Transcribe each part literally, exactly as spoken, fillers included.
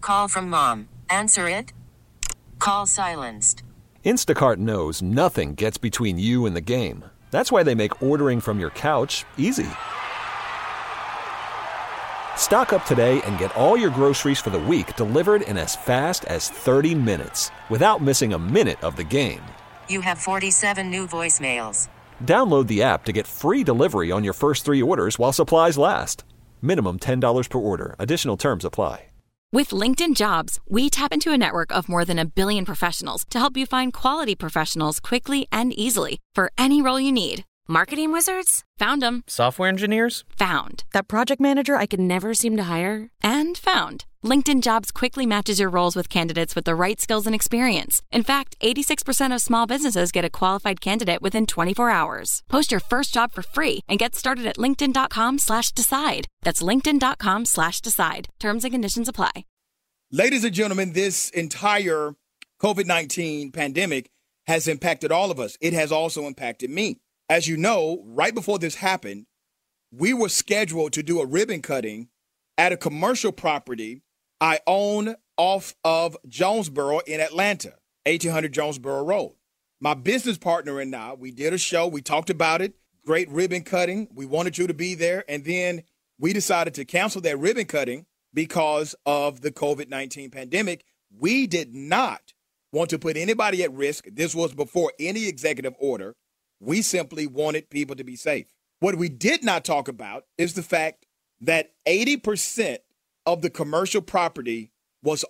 Call from mom. Answer it. Call silenced. Instacart knows nothing gets between you and the game. That's why they make ordering from your couch easy. Stock up today and get all your groceries for the week delivered in as fast as thirty minutes without missing a minute of the game. You have forty-seven new voicemails. Download the app to get free delivery on your first three orders while supplies last. Minimum ten dollars per order. Additional terms apply. With LinkedIn Jobs, we tap into a network of more than a billion professionals to help you find quality professionals quickly and easily for any role you need. Marketing wizards? Found them. Software engineers? Found. That project manager I could never seem to hire? And found. LinkedIn Jobs quickly matches your roles with candidates with the right skills and experience. In fact, eighty-six percent of small businesses get a qualified candidate within twenty-four hours. Post your first job for free and get started at linkedin.com slash decide. That's linkedin.com slash decide. Terms and conditions apply. Ladies and gentlemen, this entire COVID nineteen pandemic has impacted all of us. It has also impacted me. As you know, right before this happened, we were scheduled to do a ribbon cutting at a commercial property I own off of Jonesboro in Atlanta, eighteen hundred Jonesboro Road. My business partner and I, we did a show. We talked about it. Great ribbon cutting. We wanted you to be there. And then we decided to cancel that ribbon cutting because of the COVID nineteen pandemic. We did not want to put anybody at risk. This was before any executive order. We simply wanted people to be safe. What we did not talk about is the fact that eighty percent of the commercial property was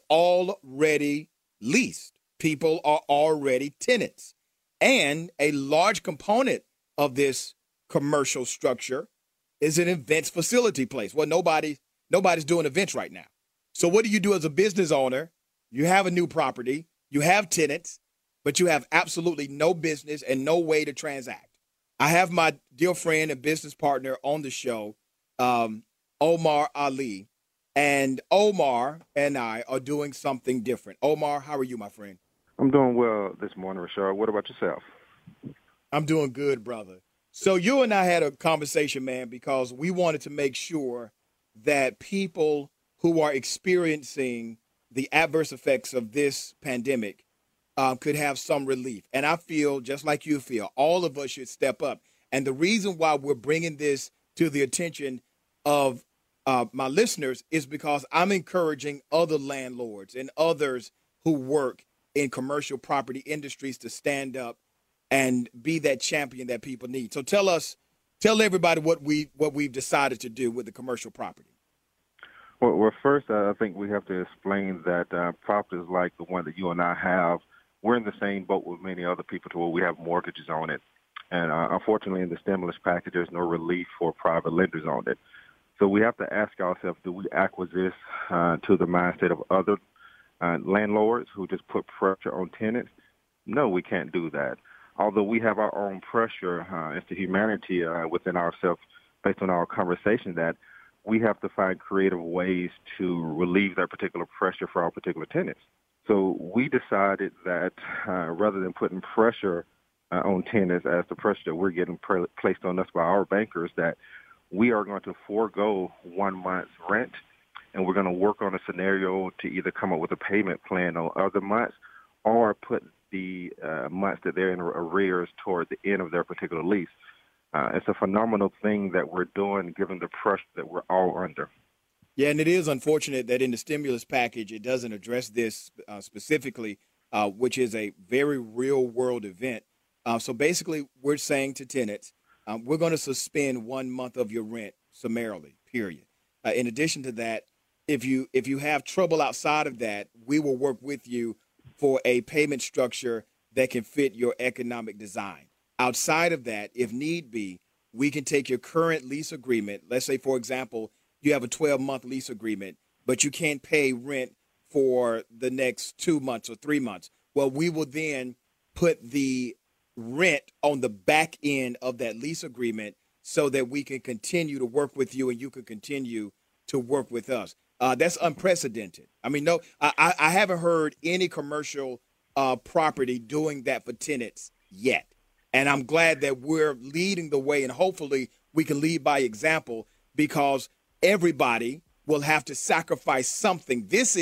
already leased. People are already tenants. And a large component of this commercial structure is an events facility place. Well, nobody, nobody's doing events right now. So what do you do as a business owner? You have a new property, you have tenants, but you have absolutely no business and no way to transact. I have my dear friend and business partner on the show, um, Omar Ali. And Omar and I are doing something different. Omar, how are you, my friend? I'm doing well this morning, Rashard. What about yourself? I'm doing good, brother. So you and I had a conversation, man, because we wanted to make sure that people who are experiencing the adverse effects of this pandemic uh, could have some relief. And I feel, just like you feel, all of us should step up. And the reason why we're bringing this to the attention of uh, my listeners is because I'm encouraging other landlords and others who work in commercial property industries to stand up and be that champion that people need. So tell us, tell everybody what we what we've decided to do with the commercial property. Well, well first, uh, I think we have to explain that uh, properties like the one that you and I have, we're in the same boat with many other people to where we have mortgages on it. And uh, unfortunately, in the stimulus package, there's no relief for private lenders on it. So we have to ask ourselves, do we acquiesce uh, to the mindset of other uh, landlords who just put pressure on tenants? No, we can't do that. Although we have our own pressure uh, as to humanity uh, within ourselves based on our conversation, that we have to find creative ways to relieve that particular pressure for our particular tenants. So we decided that uh, rather than putting pressure uh, on tenants as the pressure that we're getting pre- placed on us by our bankers, that we are going to forego one month's rent, and we're going to work on a scenario to either come up with a payment plan on other months or put the uh, months that they're in arrears toward the end of their particular lease. Uh, it's a phenomenal thing that we're doing given the pressure that we're all under. Yeah, and it is unfortunate that in the stimulus package, it doesn't address this uh, specifically, uh, which is a very real-world event. Uh, so basically, we're saying to tenants, um, we're going to suspend one month of your rent summarily, period. Uh, in addition to that, if you if you have trouble outside of that, we will work with you for a payment structure that can fit your economic design. Outside of that, if need be, we can take your current lease agreement. Let's say, for example, you have a twelve-month lease agreement, but you can't pay rent for the next two months or three months. Well, we will then put the rent on the back end of that lease agreement so that we can continue to work with you and you can continue to work with us. Uh, that's unprecedented. I mean, no, I, I haven't heard any commercial uh, property doing that for tenants yet. And I'm glad that we're leading the way, and hopefully we can lead by example, because everybody will have to sacrifice something. This is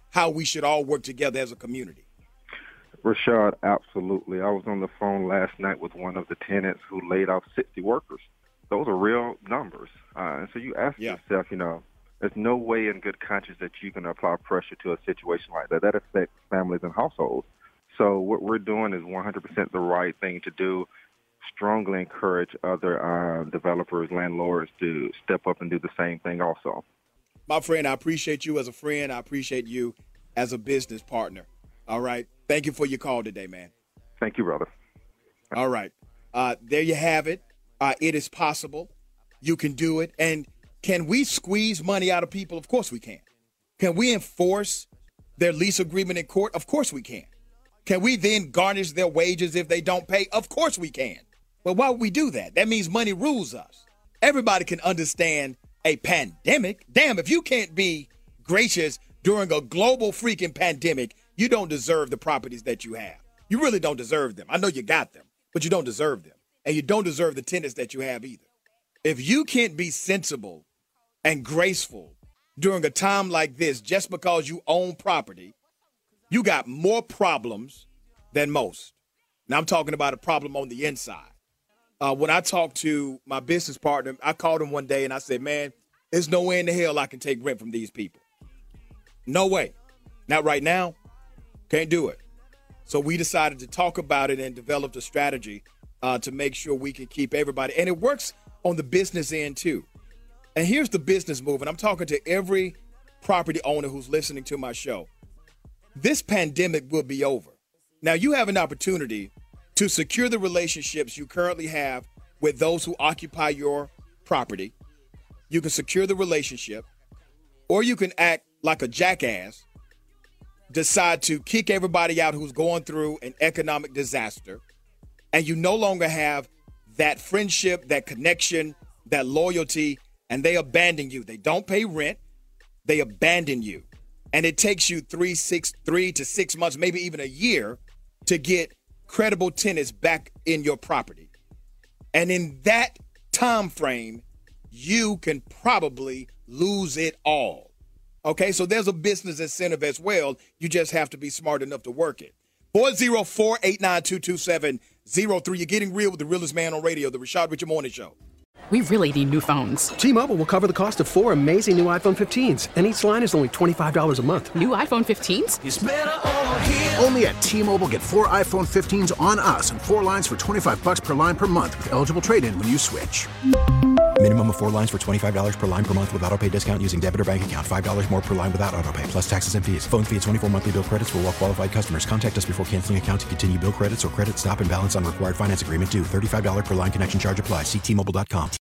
how we should all work together as a community. Rashad, absolutely. I was on the phone last night with one of the tenants who laid off sixty workers. Those are real numbers. Uh, and so you ask yeah. yourself, you know, there's no way in good conscience that you can apply pressure to a situation like that. That affects families and households. So what we're doing is one hundred percent the right thing to do. Strongly encourage other uh, developers, landlords to step up and do the same thing also. My friend, I appreciate you as a friend. I appreciate you as a business partner. All right. Thank you for your call today, man. Thank you, brother. All right. Uh, there you have it. Uh, it is possible. You can do it. And can we squeeze money out of people? Of course we can. Can we enforce their lease agreement in court? Of course we can. Can we then garnish their wages if they don't pay? Of course we can. But why would we do that? That means money rules us. Everybody can understand a pandemic. Damn, if you can't be gracious during a global freaking pandemic, you don't deserve the properties that you have. You really don't deserve them. I know you got them, but you don't deserve them. And you don't deserve the tenants that you have either. If you can't be sensible and graceful during a time like this just because you own property, you got more problems than most. Now, I'm talking about a problem on the inside. Uh, when I talked to my business partner, I called him one day and I said, man, there's no way in the hell I can take rent from these people. No way. Not right now. Can't do it. So we decided to talk about it and developed a strategy uh, to make sure we can keep everybody. And it works on the business end, too. And here's the business move. And I'm talking to every property owner who's listening to my show. This pandemic will be over. Now, you have an opportunity to secure the relationships you currently have with those who occupy your property. You can secure the relationship, or you can act like a jackass, decide to kick everybody out who's going through an economic disaster, and you no longer have that friendship, that connection, that loyalty, and they abandon you. They don't pay rent. They abandon you. And it takes you three, six, three to six months, maybe even a year, to get credible tenants back in your property. And in that time frame, you can probably lose it all. Okay, so there's a business incentive as well. You just have to be smart enough to work it. four oh four, eight nine two, two seven oh three. You're getting real with the realest man on radio, the Rashad Richard Morning Show. We really need new phones. T-Mobile will cover the cost of four amazing new iPhone fifteens, and each line is only twenty-five dollars a month. New iPhone fifteens? It's better over here. Only at T-Mobile, get four iPhone fifteens on us and four lines for twenty-five dollars per line per month with eligible trade-in when you switch. Minimum of four lines for twenty-five dollars per line per month with autopay discount using debit or bank account. five dollars more per line without autopay, plus taxes and fees. Phone fee at twenty-four monthly bill credits for well-qualified customers. Contact us before canceling account to continue bill credits or credit stop and balance on required finance agreement due. thirty-five dollars per line connection charge applies. See T Mobile dot com.